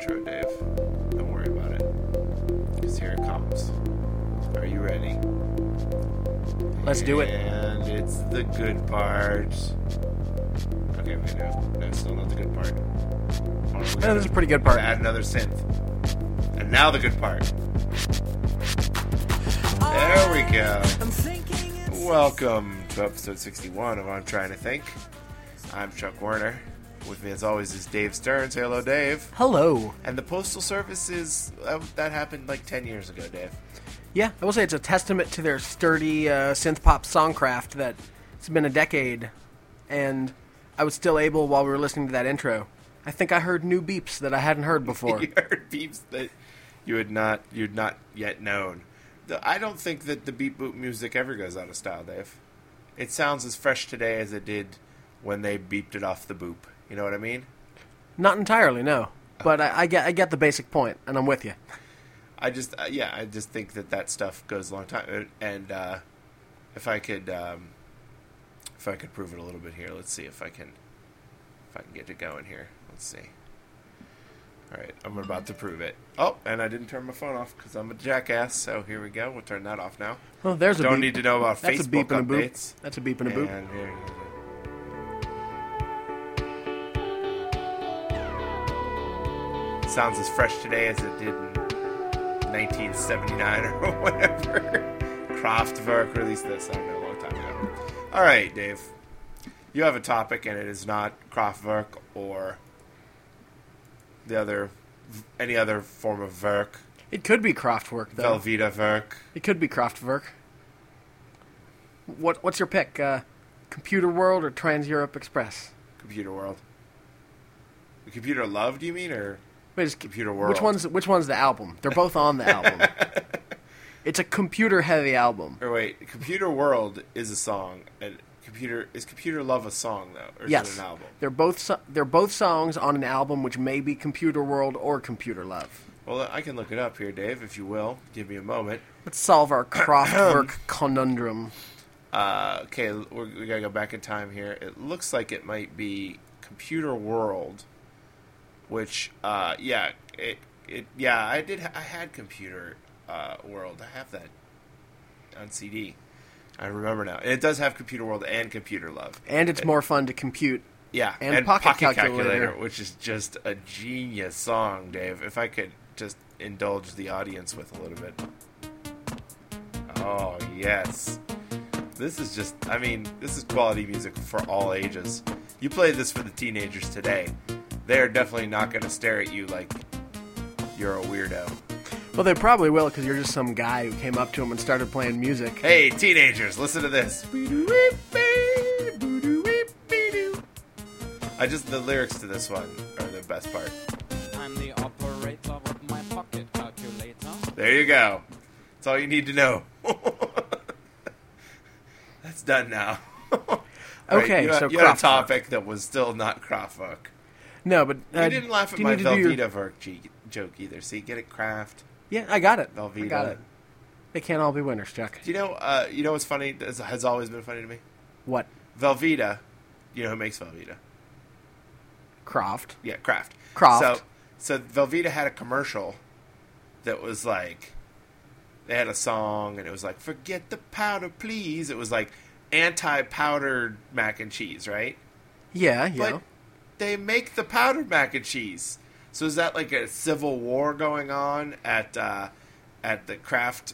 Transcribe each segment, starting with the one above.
intro, Dave. Don't worry about it. Because here it comes. Are you ready? Let's do it. And it's the good part. Okay, wait, no. That's still not the good part. No, this is a pretty good part. Add another synth. And now the good part. There we go. Welcome to episode 61 of I'm Trying to Think. I'm Chuck Werner. With me, as always, is Dave Stearns. Say hello, Dave. Hello. And the Postal Service is... that happened like 10 years ago, Dave. Yeah, I will say it's a testament to their sturdy synth-pop songcraft that it's been a decade, and I was still able, while we were listening to that intro, I think I heard new beeps that I hadn't heard before. You heard beeps that you'd not yet known. I don't think that the beep boop music ever goes out of style, Dave. It sounds as fresh today as it did when they beeped it off the boop. You know what I mean? Not entirely, no. But I get the basic point, and I'm with you. I just think that stuff goes a long time. And if I could prove it a little bit here, let's see if I can get it going here. Let's see. All right, I'm about to prove it. Oh, and I didn't turn my phone off because I'm a jackass. So here we go. We'll turn that off now. Well, there's a Don't beep. need to know about That's Facebook a beep and a boop. updates. That's a beep and a boop. And here you go. Sounds as fresh today as it did in 1979 or whatever. Kraftwerk released this, I don't know, a long time ago. All right, Dave. You have a topic, and it is not Kraftwerk or any other form of Werk. It could be Kraftwerk, though. Velveeta Werk. It could be Kraftwerk. What's your pick? Computer World or Trans-Europe Express? Computer World. The Computer Love, do you mean, or... Wait, is Computer World. Which one's the album? They're both on the album. It's a computer-heavy album. Or wait, Computer World is a song, and is Computer Love a song though, or is Yes. it an album? They're both songs on an album which may be Computer World or Computer Love. Well, I can look it up here, Dave, if you will. Give me a moment. Let's solve our Kraftwerk conundrum. Okay, we gotta go back in time here. It looks like it might be Computer World, which, I had Computer World. I have that on CD. I remember now. And it does have Computer World and Computer Love. And it's more fun to compute. Yeah, and Pocket Calculator, which is just a genius song, Dave. If I could just indulge the audience with a little bit. Oh, yes. This is quality music for all ages. You play this for the teenagers today, they're definitely not going to stare at you like you're a weirdo. Well, they probably will, because you're just some guy who came up to them and started playing music. Hey, teenagers, listen to this. The lyrics to this one are the best part. I'm the operator of my pocket calculator. There you go. That's all you need to know. That's done now. Okay, right, so you had a Kraftwerk. topic that was still not Kraftwerk. No, but... you didn't laugh at my Velveeta Werk joke either. See, get it, Kraft. Yeah, I got it. Velveeta. I got it. They can't all be winners, Chuck. Do you know what's funny? Has always been funny to me? What? Velveeta. You know who makes Velveeta? Kraft. Yeah, Kraft. Kraft. So Velveeta had a commercial that was like, they had a song and it was like, forget the powder, please. It was like anti-powdered mac and cheese, right? Yeah. But they make the powdered mac and cheese. So is that like a civil war going on at the Kraft,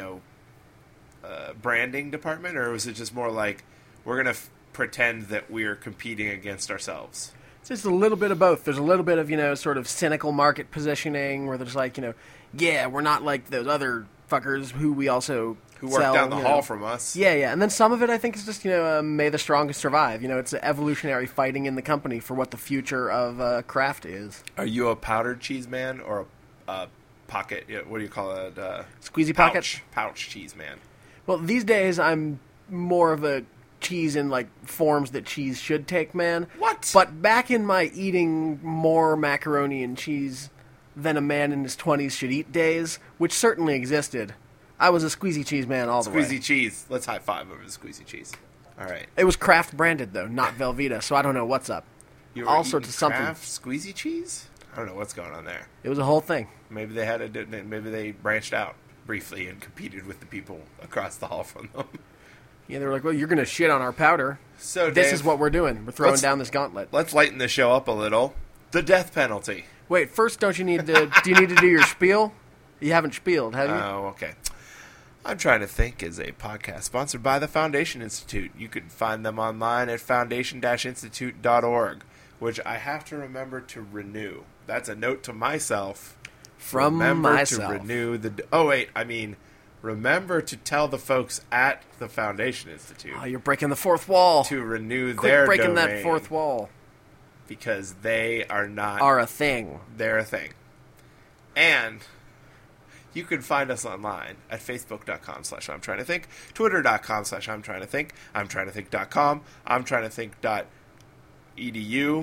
branding department, or was it just more like we're gonna pretend that we're competing against ourselves? It's just a little bit of both. There's a little bit of, sort of cynical market positioning where there's like, yeah, we're not like those other fuckers who we also Who work sell, down the hall from us. Yeah. And then some of it, I think, is just, may the strongest survive. It's evolutionary fighting in the company for what the future of Kraft is. Are you a powdered cheese man or a pocket, what do you call it? Squeezy pocket? Pouch cheese man. Well, these days I'm more of a cheese in like forms that cheese should take, man. What? But back in my eating more macaroni and cheese than a man in his 20s should eat days, which certainly existed, I was a squeezy cheese man all the way. Squeezy cheese. Let's high five over the squeezy cheese. All right. It was Kraft branded though, not Velveeta, so I don't know what's up. You were All eating sorts of something. Kraft squeezy cheese? I don't know what's going on there. It was a whole thing. Maybe they branched out briefly and competed with the people across the hall from them. Yeah, they were like, well, you're going to shit on our powder. So, This Dave, is what we're doing. We're throwing let's- down this gauntlet. let's lighten the show up a little. The death penalty. Wait, first, do you need to do your spiel? You haven't spieled, have you? Oh, okay. I'm Trying to Think is a podcast sponsored by the Foundation Institute. You can find them online at foundation-institute.org, which I have to remember to renew. That's a note to myself. From remember myself. to renew the... remember to tell the folks at the Foundation Institute Oh, you're breaking the fourth wall. to renew Quit their breaking domain that fourth wall. because they are not... Are a thing. They're a thing. And you can find us online at facebook.com/I'm Trying to Think, twitter.com/I'm Trying to Think, I'm Trying to Think.com, I'm Trying to Think.edu.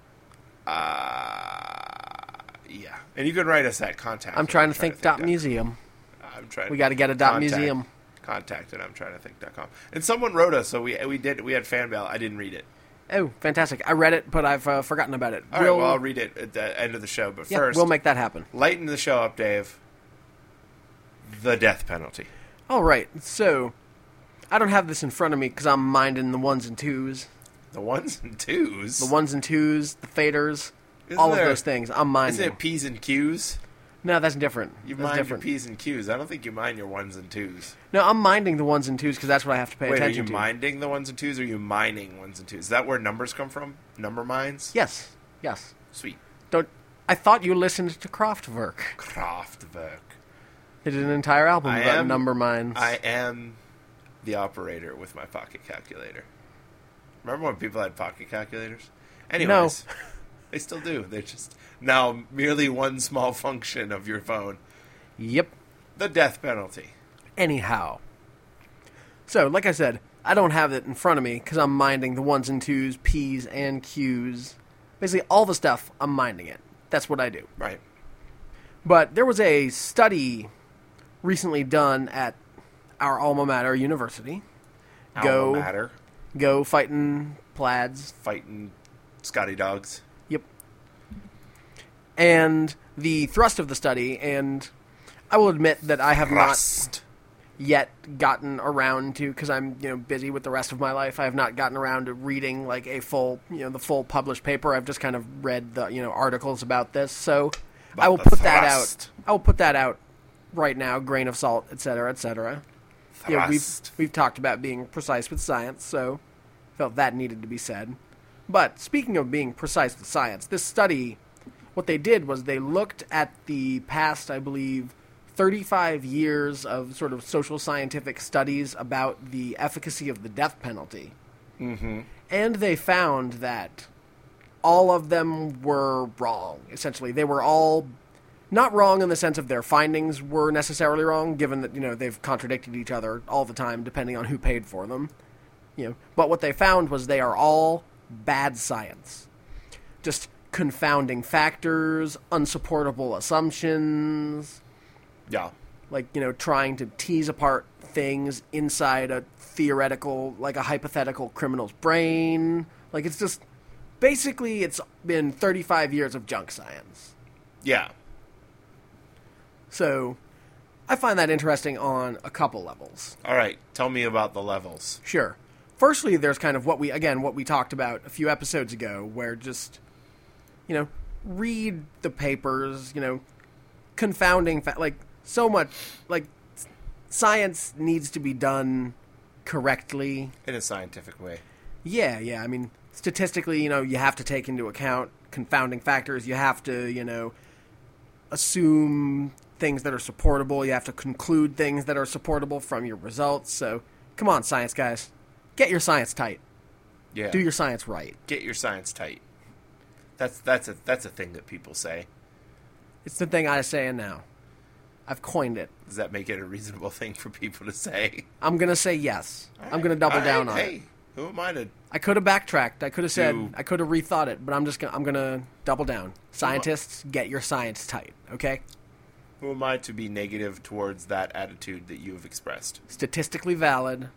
Yeah. And you can write us at contact. I'm trying to think dot museum. We got to get a dot museum. Contact at I'm Trying to Think.com. And someone wrote us, so we had fan mail. I didn't read it. Oh, fantastic. I read it, but I've forgotten about it. All right, well, I'll read it at the end of the show. But yeah, first, we'll make that happen. lighten the show up, Dave. The death penalty. All right, so I don't have this in front of me because I'm minding the ones and twos. The ones and twos? The ones and twos, the faders, Isn't all there- of those things. I'm minding. Isn't it P's and Q's? No, that's different. You That's mind different. your P's and Q's. I don't think you mind your ones and twos. No, I'm minding the ones and twos because that's what I have to pay Wait, are attention you to. minding the ones and twos, or are you mining ones and twos? Is that where numbers come from? Number mines? Yes, yes. Sweet. Don't. I thought you listened to Kraftwerk. Kraftwerk. They did an entire album I about am- number mines. I am the operator with my pocket calculator. Remember when people had pocket calculators? Anyways, they still do. They're just now merely one small function of your phone. Yep. The death penalty. Anyhow. So, like I said, I don't have it in front of me because I'm minding the ones and twos, P's and Q's. Basically, all the stuff, I'm minding it. That's what I do. Right. But there was a study recently done at our alma mater university. Alma mater. Go fighting plaids. Fighting Scotty dogs. Yep. And the thrust of the study, and I will admit that I have Rust. not yet gotten around to, because I'm busy with the rest of my life. I have not gotten around to reading like a full the full published paper. I've just kind of read the articles about this. So About I will the put that thrust. out. I will put that out right now. Grain of salt, etc., etc. Thrust. We've talked about being precise with science, so felt that needed to be said. But speaking of being precise with science, this study, what they did was they looked at the past, I believe, 35 years of sort of social scientific studies about the efficacy of the death penalty. Mm-hmm. And they found that all of them were wrong, essentially. They were all not wrong in the sense of their findings were necessarily wrong, given that, they've contradicted each other all the time, depending on who paid for them. But what they found was they are all bad science. Just confounding factors, unsupportable assumptions, Yeah. like, trying to tease apart things inside a theoretical, like a hypothetical criminal's brain. Like, it's just, basically, it's been 35 years of junk science. Yeah. So, I find that interesting on a couple levels. All right. Tell me about the levels. Sure. Firstly, there's kind of what we talked about a few episodes ago, where just, read the papers, confounding, so much, science needs to be done correctly. In a scientific way. Yeah, I mean, statistically, you have to take into account confounding factors. You have to, assume things that are supportable. You have to conclude things that are supportable from your results. So, come on, science guys. Get your science tight. Yeah. Do your science right. Get your science tight. That's a thing that people say. It's the thing I'm saying now. I've coined it. Does that make it a reasonable thing for people to say? I'm going to say yes. I'm going to double down on it. Hey, who am I to... I could have backtracked. I could have said, Do- I could have rethought it, but I'm going to double down. Scientists, get your science tight, okay? Who am I to be negative towards that attitude that you have expressed? Statistically valid,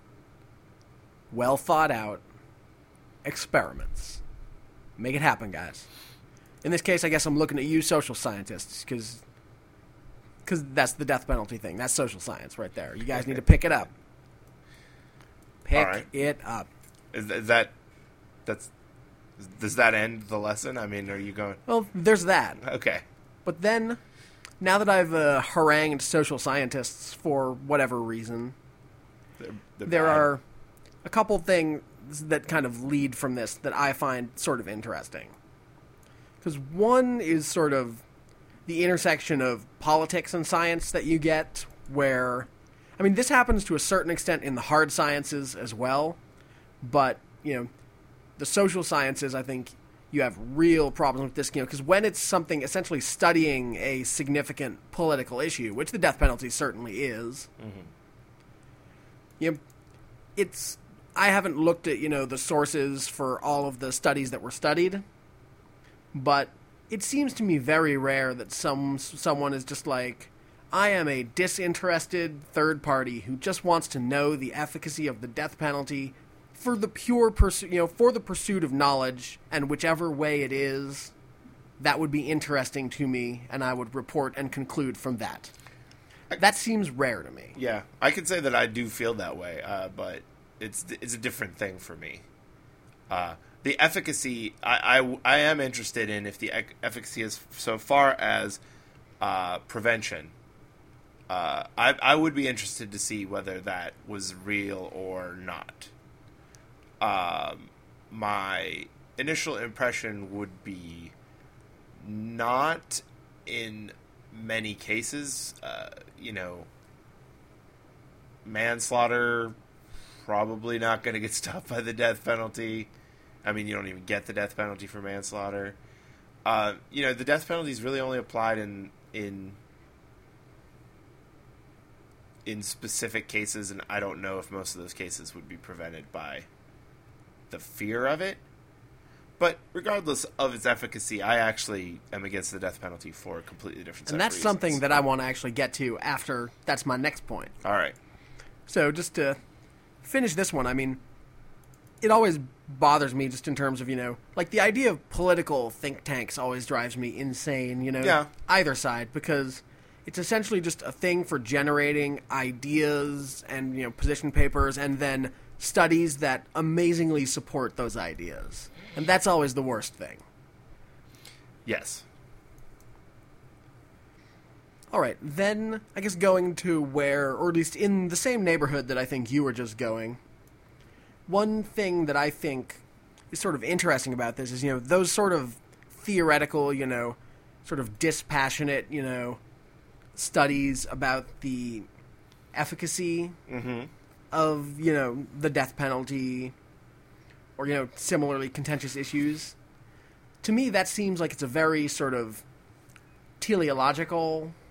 well thought out experiments. Make it happen, guys. In this case, I guess I'm looking at you, social scientists, because that's the death penalty thing. That's social science right there. You guys need to pick it up. Pick it up. Does that end the lesson? I mean, are you going? Well, there's that. Okay. But then, now that I've harangued social scientists for whatever reason, They're there bad. are a couple things that kind of lead from this that I find sort of interesting. Because one is sort of the intersection of politics and science that you get, where, I mean, this happens to a certain extent in the hard sciences as well, but, the social sciences, I think you have real problems with this, because when it's something essentially studying a significant political issue, which the death penalty certainly is, I haven't looked at, the sources for all of the studies that were studied, but it seems to me very rare that someone is just like, I am a disinterested third party who just wants to know the efficacy of the death penalty for the pure for the pursuit of knowledge, and whichever way it is, that would be interesting to me, and I would report and conclude from that. That seems rare to me. Yeah, I can say that I do feel that way, but it's a different thing for me. The efficacy, I am interested in if the efficacy is so far as prevention. I would be interested to see whether that was real or not. My initial impression would be not in many cases. Manslaughter, probably not going to get stopped by the death penalty. I mean, you don't even get the death penalty for manslaughter. The death penalty is really only applied in specific cases, and I don't know if most of those cases would be prevented by the fear of it. But regardless of its efficacy, I actually am against the death penalty for a completely different set And of that's reasons. something that I want to actually get to after. That's my next point. All right. So just to finish this one, I mean, it always bothers me just in terms of, like the idea of political think tanks always drives me insane, Yeah. either side, because it's essentially just a thing for generating ideas and, position papers and then studies that amazingly support those ideas. And that's always the worst thing. Yes. All right, then I guess going to where, or at least in the same neighborhood that I think you were just going, one thing that I think is sort of interesting about this is, those sort of theoretical, sort of dispassionate, studies about the efficacy of, the death penalty or, similarly contentious issues. To me, that seems like it's a very sort of teleological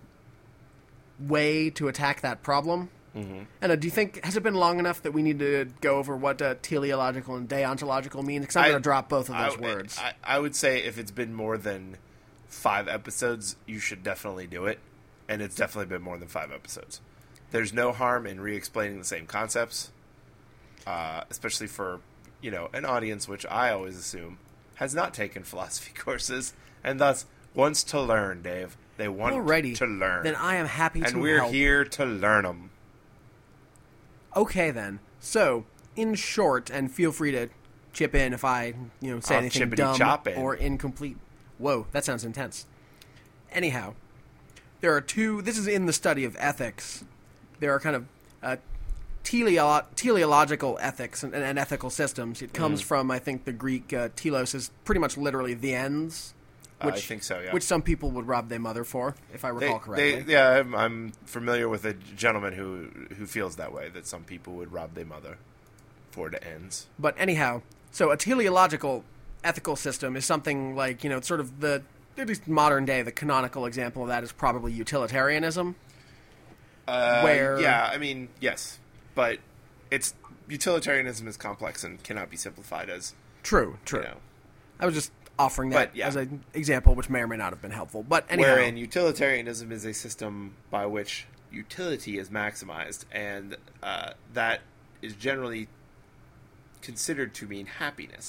way to attack that problem. And do you think, has it been long enough that we need to go over what teleological and deontological mean? Because I'm going to drop both of those words. I would say if it's been more than 5 episodes, you should definitely do it. And it's definitely been more than 5 episodes. There's no harm in re-explaining the same concepts, especially for, an audience which I always assume has not taken philosophy courses and thus wants to learn, Dave. They want Alrighty, to learn. then I am happy to and we're help. here to learn them. Okay, then. So, in short, and feel free to chip in if I, say I'll anything chippity dumb chop in. or incomplete. Whoa, that sounds intense. Anyhow, there are two. This is in the study of ethics. There are kind of teleological ethics and ethical systems. It comes from, I think, the Greek telos is pretty much literally the ends. I think so, yeah. Which some people would rob their mother for, if I recall correctly. I'm familiar with a gentleman who feels that way, that some people would rob their mother for the ends. But anyhow, so a teleological ethical system is something like, it's sort of at least modern day, the canonical example of that is probably utilitarianism. Yeah, I mean, yes. But utilitarianism is complex and cannot be simplified as... True. I was just offering that as an example, which may or may not have been helpful. But anyhow, wherein utilitarianism is a system by which utility is maximized, and that is generally considered to mean happiness.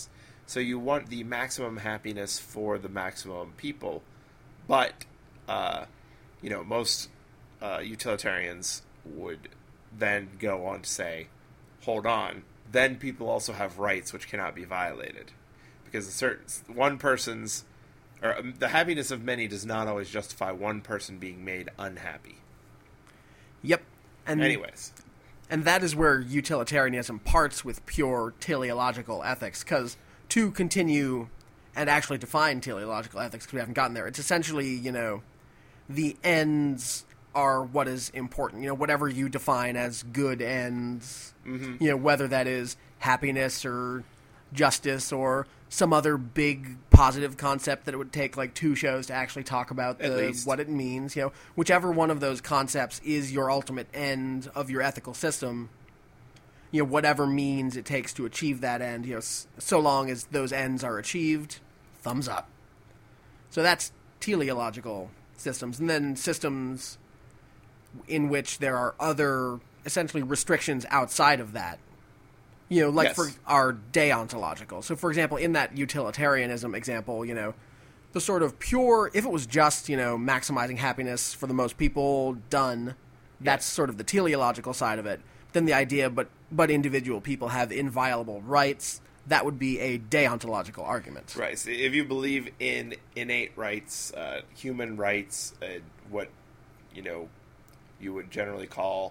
So you want the maximum happiness for the maximum people, but most utilitarians would then go on to say, hold on, then people also have rights which cannot be violated, because one person's or the happiness of many does not always justify one person being made unhappy. Yep. And anyways, and that is where utilitarianism parts with pure teleological ethics, because to continue and actually define teleological ethics, because we haven't gotten there, it's essentially, the ends are what is important. Whatever you define as good ends, whether that is happiness or justice or some other big positive concept that it would take like 2 shows to actually talk about what it means. Whichever one of those concepts is your ultimate end of your ethical system, whatever means it takes to achieve that end, so long as those ends are achieved, thumbs up. So that's teleological systems. And then systems in which there are other, essentially, restrictions outside of that. For our deontological. So, for example, in that utilitarianism example, the sort of pure, if it was just, maximizing happiness for the most people, done, that's sort of the teleological side of it. Then the idea, but individual people have inviolable rights, that would be a deontological argument. Right. So if you believe in innate rights, human rights, what, you would generally call...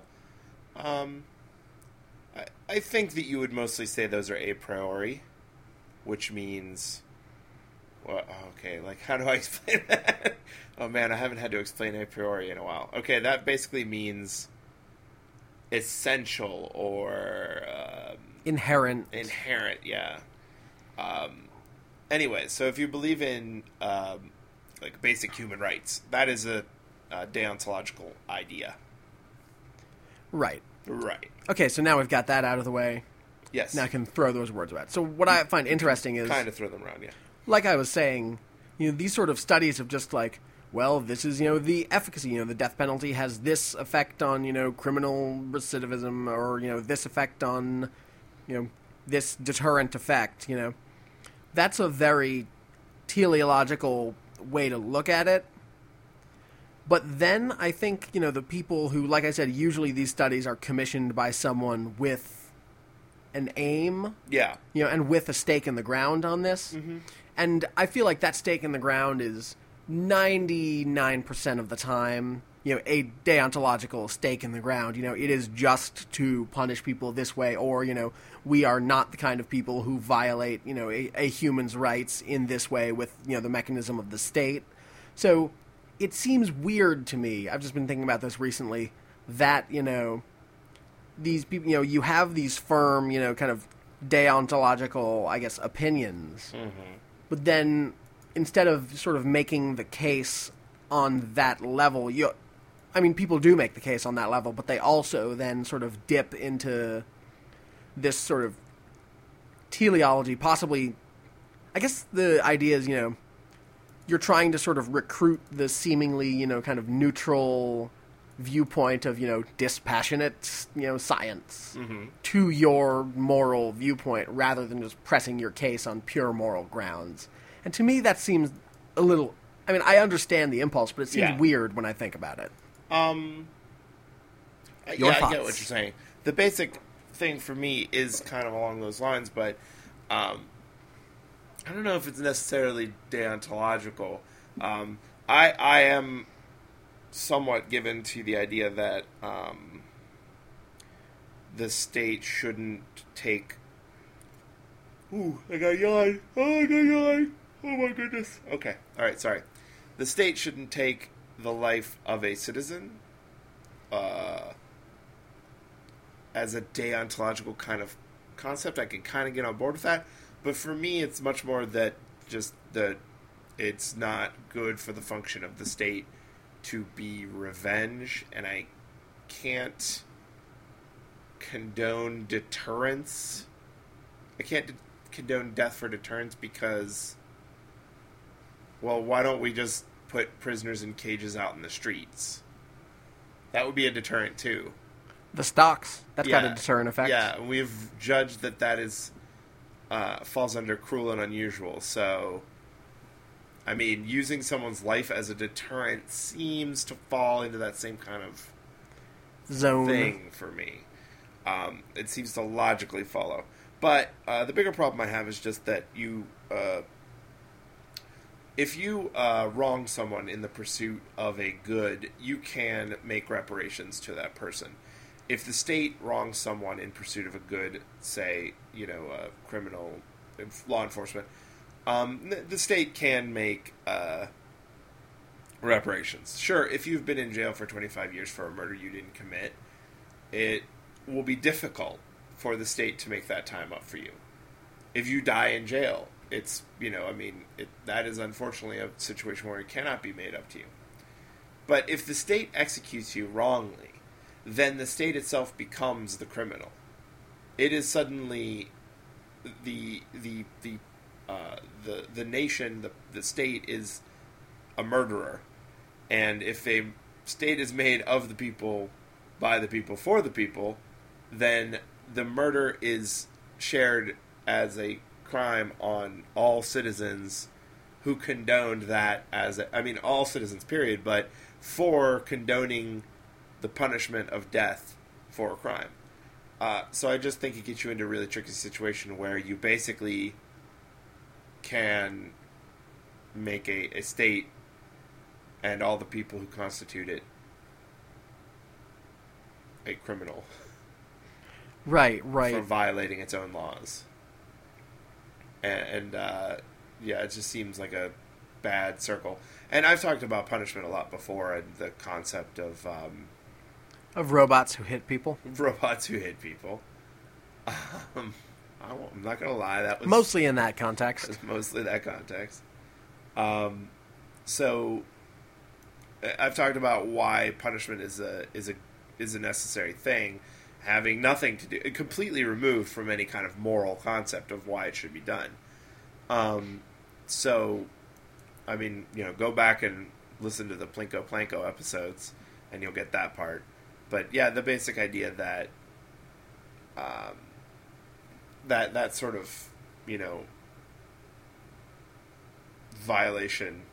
I think that you would mostly say those are a priori, which means... Well, okay, how do I explain that? Oh man, I haven't had to explain a priori in a while. Okay, that basically means essential or... Inherent, yeah. Anyway, so if you believe in, basic human rights, that is a deontological idea. Right. Right. Okay, so now we've got that out of the way. Yes. Now I can throw those words around. So what I find interesting is... Kind of throw them around, yeah. Like I was saying, these sort of studies of just this is, the efficacy, the death penalty has this effect on, criminal recidivism, or, this effect on, this deterrent effect, That's a very teleological way to look at it. But then I think, the people who, like I said, usually these studies are commissioned by someone with an aim. Yeah. And with a stake in the ground on this. Mm-hmm. And I feel like that stake in the ground is 99% of the time, a deontological stake in the ground. It is just to punish people this way, or, we are not the kind of people who violate, a human's rights in this way with, the mechanism of the state. So... It seems weird to me, I've just been thinking about this recently, that, these people, you have these firm, kind of deontological, I guess, opinions. Mm-hmm. But then, instead of sort of making the case on that level, people do make the case on that level, but they also then sort of dip into this sort of teleology, possibly, I guess the idea is, you're trying to sort of recruit the seemingly, kind of neutral viewpoint of, dispassionate, science to your moral viewpoint rather than just pressing your case on pure moral grounds. And to me, that seems a little... I understand the impulse, but it seems weird when I think about it. I get what you're saying. The basic thing for me is kind of along those lines, but... I don't know if it's necessarily deontological. I am somewhat given to the idea that the state shouldn't take... Ooh, I got yawn. Oh, I got yawn. Oh my goodness. Okay, alright, sorry. The state shouldn't take the life of a citizen as a deontological kind of concept. I can kind of get on board with that. But for me, it's much more that it's not good for the function of the state to be revenge, and I can't condone deterrence. I can't condone death for deterrence because, well, why don't we just put prisoners in cages out in the streets? That would be a deterrent too. The stocks, that's got a deterrent effect. Yeah, we've judged that is falls under cruel and unusual. So, I mean, using someone's life as a deterrent seems to fall into that same kind of Zone. thing for me. It seems to logically follow. But the bigger problem I have is just that if you wrong someone in the pursuit of a good, you can make reparations to that person. If the state wrongs someone in pursuit of a good, say, criminal law enforcement, the state can make reparations. Sure, if you've been in jail for 25 years for a murder you didn't commit, it will be difficult for the state to make that time up for you. If you die in jail, it's, that is unfortunately a situation where it cannot be made up to you. But if the state executes you wrongly, then the state itself becomes the criminal. It is suddenly the nation, the state is a murderer. And if a state is made of the people, by the people, for the people, then the murder is shared as a crime on all citizens who condoned that all citizens, period, but for condoning the punishment of death for a crime. So I just think it gets you into a really tricky situation where you basically can make a state and all the people who constitute it a criminal. Right. For violating its own laws. And it just seems like a bad circle. And I've talked about punishment a lot before, and the concept of robots who hit people. Robots who hit people. I'm not going to lie, that was mostly in that context. That was mostly that context. So I've talked about why punishment is a necessary thing, having nothing to do, completely removed from any kind of moral concept of why it should be done. So, I mean, go back and listen to the Plinko Planko episodes, and you'll get that part. But yeah, the basic idea that that sort of violation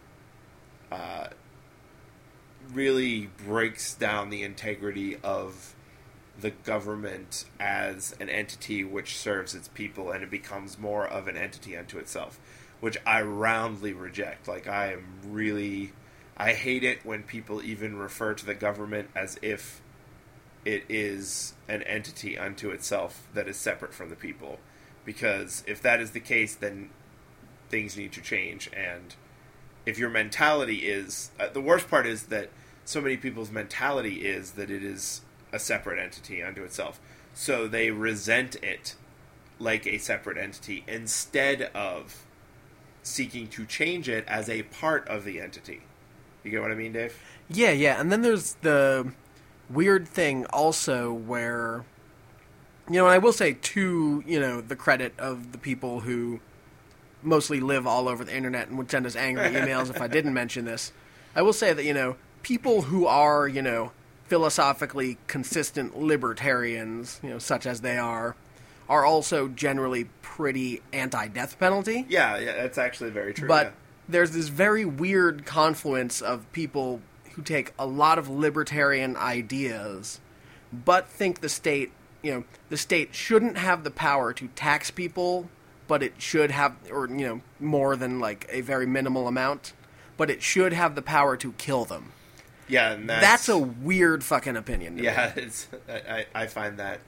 really breaks down the integrity of the government as an entity which serves its people, and it becomes more of an entity unto itself, which I roundly reject. Like, I hate it when people even refer to the government as if it is an entity unto itself that is separate from the people. Because if that is the case, then things need to change. And if your mentality is... the worst part is that so many people's mentality is that it is a separate entity unto itself. So they resent it like a separate entity instead of seeking to change it as a part of the entity. You get what I mean, Dave? Yeah. And then there's the weird thing also where, and I will say to, the credit of the people who mostly live all over the internet and would send us angry emails if I didn't mention this, I will say that, people who are, philosophically consistent libertarians, such as they are also generally pretty anti-death penalty. Yeah, that's actually very true. But there's this very weird confluence of people who take a lot of libertarian ideas, but think the state shouldn't have the power to tax people, but it should have, or, more than like a very minimal amount, but it should have the power to kill them. Yeah, and that's a weird fucking opinion. Yeah, I find that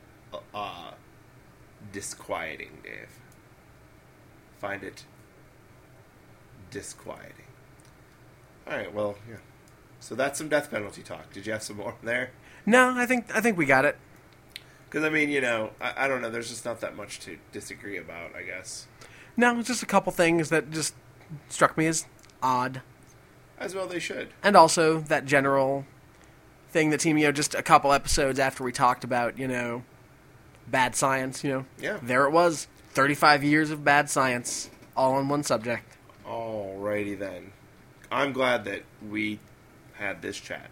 disquieting, Dave. Find it disquieting. All right, well, yeah. So that's some death penalty talk. Did you have some more there? No, I think we got it. Because, I mean, I don't know. There's just not that much to disagree about, I guess. No, it's just a couple things that just struck me as odd. As well they should. And also that general thing that seemed, just a couple episodes after we talked about, bad science, Yeah. There it was. 35 years of bad science, all on one subject. Alrighty then. I'm glad that we had this chat.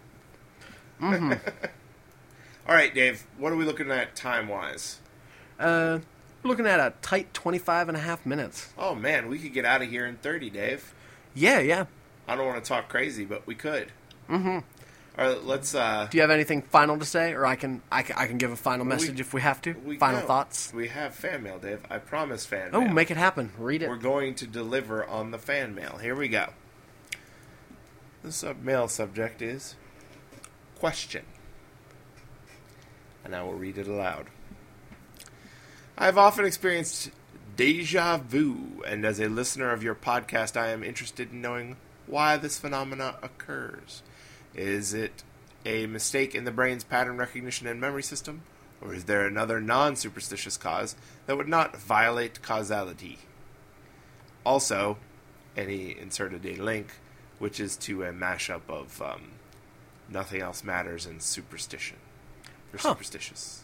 Mm-hmm. All right, Dave, what are we looking at time-wise? We're looking at a tight 25 and a half minutes. Oh man, we could get out of here in 30, Dave. Yeah. I don't want to talk crazy, but we could. Mm-hmm. All right, let's. Do you have anything final to say, or I can give a final message if we have to? Final thoughts. We have fan mail, Dave. I promise fan Oh, mail. make it happen. Read it. We're going to deliver on the fan mail. Here we go. The mail subject is question. And I will read it aloud. I have often experienced deja vu, and as a listener of your podcast, I am interested in knowing why this phenomena occurs. Is it a mistake in the brain's pattern recognition and memory system, or is there another non-superstitious cause that would not violate causality? Also, and he inserted a link, which is to a mashup of Nothing Else Matters and Superstition. Or Superstitious.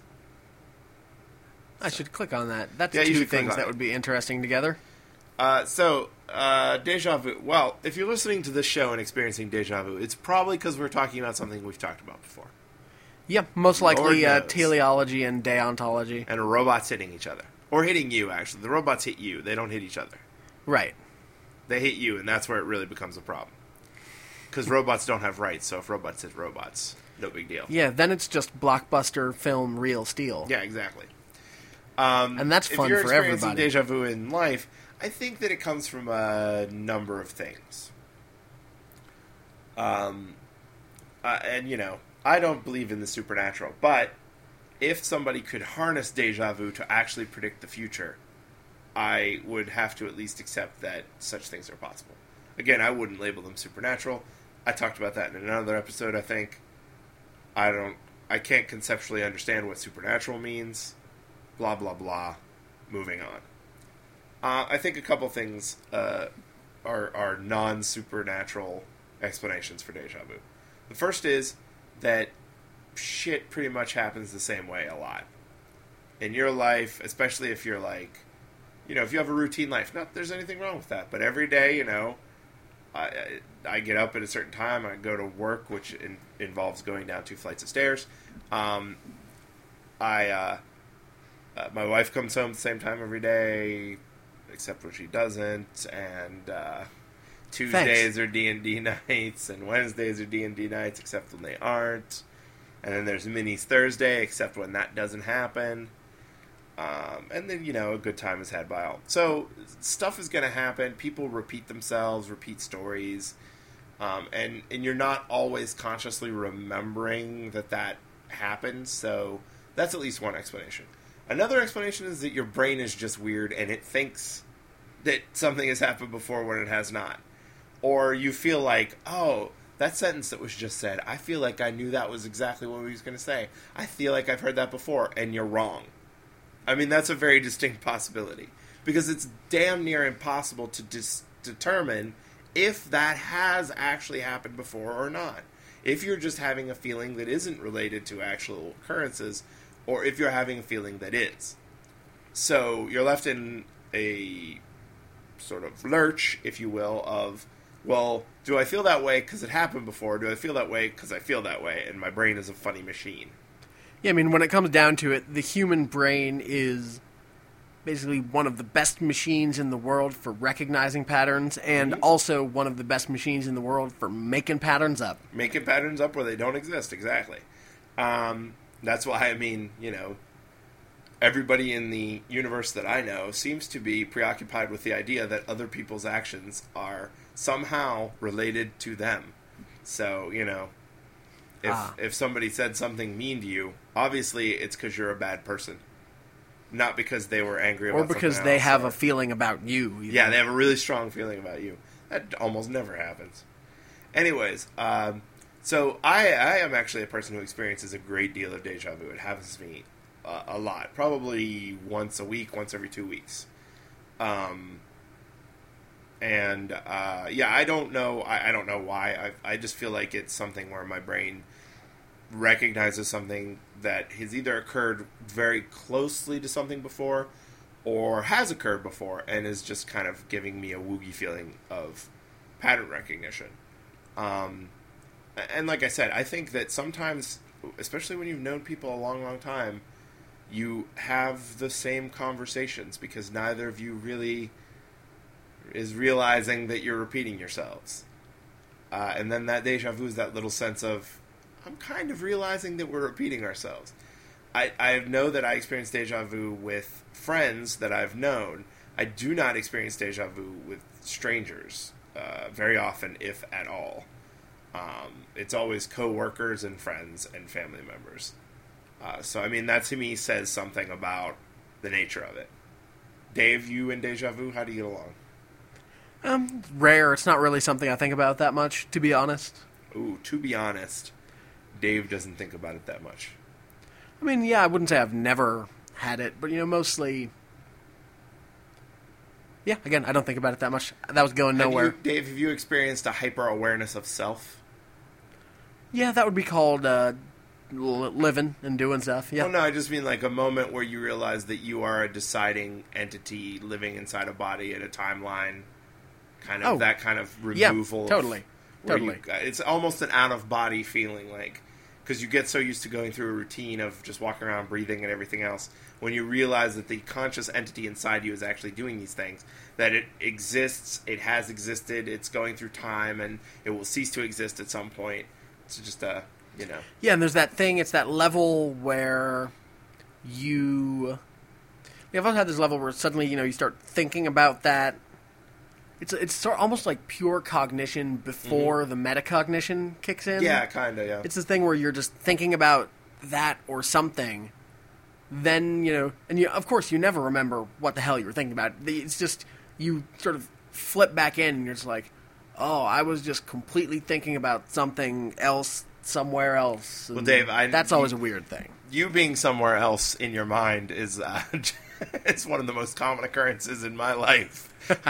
I should click on that. That's Yeah, you two should click things on that it. would be interesting together. Deja vu. Well, if you're listening to this show and experiencing deja vu, it's probably because we're talking about something we've talked about before. Yeah, most likely Lord knows. teleology and deontology. And robots hitting each other. Or hitting you, actually. The robots hit you. They don't hit each other. Right. They hit you, and that's where it really becomes a problem. Because robots don't have rights, so if robots hit robots, no big deal. Yeah, then it's just blockbuster film real steel. Yeah, exactly. And that's fun if you're for experiencing everybody. deja vu in life, I think that it comes from a number of things. And, you know, I don't believe in the supernatural, but if somebody could harness deja vu to actually predict the future, I would have to at least accept that such things are possible. Again, I wouldn't label them supernatural. I talked about that in another episode, I think. I can't conceptually understand what supernatural means. Blah, blah, blah. Moving on. I think a couple things are non-supernatural explanations for deja vu. The first is that shit pretty much happens the same way a lot. In your life, especially if you're like, you know, if you have a routine life, not that there's anything wrong with that, but every day, you know, I get up at a certain time, I go to work, which involves going down 2 flights of stairs. My wife comes home at the same time every day, except when she doesn't, and Tuesdays are D&D nights, and Wednesdays are D&D nights, except when they aren't. And then there's Minis Thursday, except when that doesn't happen. And then, you know, a good time is had by all. So, stuff is going to happen. People repeat themselves, repeat stories. And you're not always consciously remembering that happened. So, that's at least one explanation. Another explanation is that your brain is just weird and it thinks that something has happened before when it has not. Or you feel like, oh, that sentence that was just said, I feel like I knew that was exactly what he was going to say. I feel like I've heard that before, and you're wrong. I mean, that's a very distinct possibility. Because it's damn near impossible to determine if that has actually happened before or not. If you're just having a feeling that isn't related to actual occurrences, or if you're having a feeling that is. So you're left in a sort of lurch, if you will, of, well, do I feel that way because it happened before? Do I feel that way because I feel that way? And my brain is a funny machine. Yeah, I mean, when it comes down to it, the human brain is basically one of the best machines in the world for recognizing patterns, and also one of the best machines in the world for making patterns up. Making patterns up where they don't exist, exactly. That's why, I mean, you know, everybody in the universe that I know seems to be preoccupied with the idea that other people's actions are somehow related to them. So, you know, if somebody said something mean to you, obviously it's because you're a bad person. Not because they were angry about something else. Or because they have a feeling about you. Either. Yeah, they have a really strong feeling about you. That almost never happens. Anyways, so I am actually a person who experiences a great deal of deja vu. It happens to me a lot. Probably once a week, once every 2 weeks. Yeah, I don't know. I don't know why. I just feel like it's something where my brain recognizes something that has either occurred very closely to something before or has occurred before and is just kind of giving me a woogie feeling of pattern recognition. And like I said, I think that sometimes, especially when you've known people a long, long time, you have the same conversations because neither of you really is realizing that you're repeating yourselves. And then that deja vu is that little sense of, I'm kind of realizing that we're repeating ourselves. I know that I experience deja vu with friends that I've known. I do not experience deja vu with strangers very often, if at all. It's always coworkers and friends and family members. So, I mean, that to me says something about the nature of it. Dave, you and deja vu, how do you get along? Rare. It's not really something I think about that much, to be honest. Ooh, to be honest, Dave doesn't think about it that much. I mean, yeah, I wouldn't say I've never had it, but, mostly... Yeah, again, I don't think about it that much. That was going nowhere. Dave, have you experienced a hyper-awareness of self? Yeah, that would be called living and doing stuff, yeah. Well, no, I just mean like a moment where you realize that you are a deciding entity living inside a body at a timeline. Kind of that kind of removal. Yeah, totally. It's almost an out-of-body feeling, like... Because you get so used to going through a routine of just walking around, breathing, and everything else, when you realize that the conscious entity inside you is actually doing these things, that it exists, it has existed, it's going through time, and it will cease to exist at some point. It's just Yeah, and there's that thing, it's that level where you... I've also had this level where suddenly, you start thinking about that. It's sort of almost like pure cognition before the metacognition kicks in. Yeah, kind of, yeah. It's this thing where you're just thinking about that or something. Then, and of course you never remember what the hell you were thinking about. It's just, you sort of flip back in and you're just like, oh, I was just completely thinking about something else somewhere else. And well, Dave, that's always a weird thing. You being somewhere else in your mind is it's one of the most common occurrences in my life.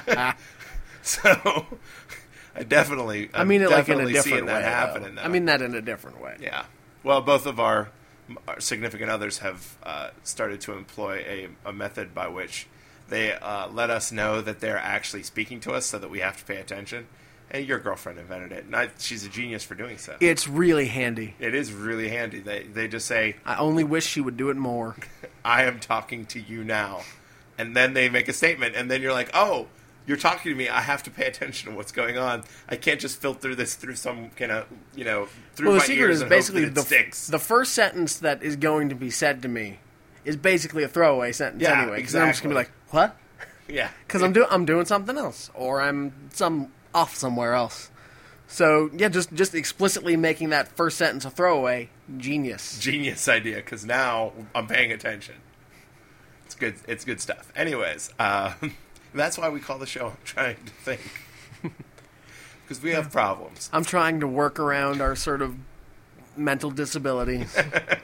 So, I'm definitely in a different seeing that way, happening. Though. I mean that in a different way. Yeah. Well, both of our significant others have started to employ a method by which they let us know that they're actually speaking to us so that we have to pay attention. And your girlfriend invented it. And she's a genius for doing so. It's really handy. It is really handy. They just say... I only wish she would do it more. I am talking to you now. And then they make a statement. And then you're like, oh... You're talking to me. I have to pay attention to what's going on. I can't just filter this through some kind of, through my the secret ears is and basically hope that it sticks. The first sentence that is going to be said to me is basically a throwaway sentence anyway. Exactly. I'm just going to be like, what? Yeah. Because I'm doing something else. Or I'm off somewhere else. So, yeah, just explicitly making that first sentence a throwaway, genius. Genius idea, because now I'm paying attention. It's good. It's good stuff. Anyways, that's why we call the show I'm Trying to Think. Because we have problems. I'm trying to work around our sort of mental disabilities.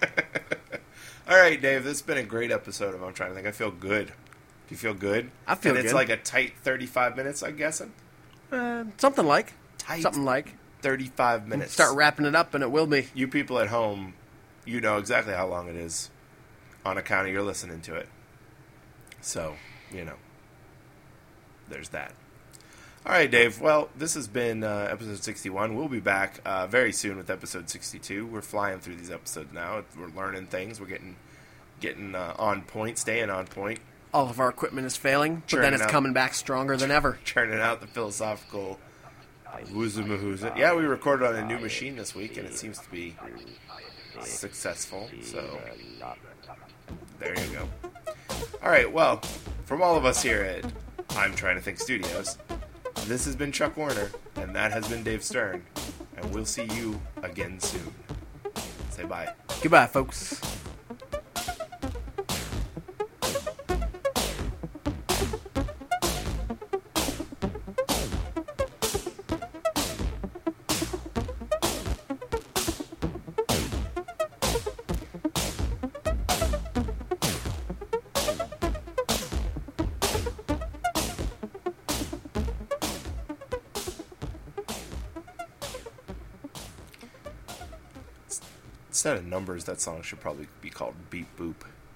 All right, Dave, this has been a great episode of I'm Trying to Think. I feel good. Do you feel good? I feel good. And it's like a tight 35 minutes, I'm guessing? Something like. Tight. Something like. 35 minutes. Start wrapping it up and it will be. You people at home, you know exactly how long it is on account of you're listening to it. So, there's that. All right, Dave. Well, this has been episode 61. We'll be back very soon with episode 62. We're flying through these episodes now. We're learning things. We're getting on point, staying on point. All of our equipment is failing, but then it's coming back stronger than ever. Churning out the philosophical wooza-mahooza. Yeah, we recorded on a new machine this week, and it seems to be successful. So, there you go. All right, well, from all of us here at I'm Trying to Think Studios, this has been Chuck Warner, and that has been Dave Stern, and we'll see you again soon. Say bye. Goodbye, folks. Instead of numbers, that song should probably be called Beep Boop.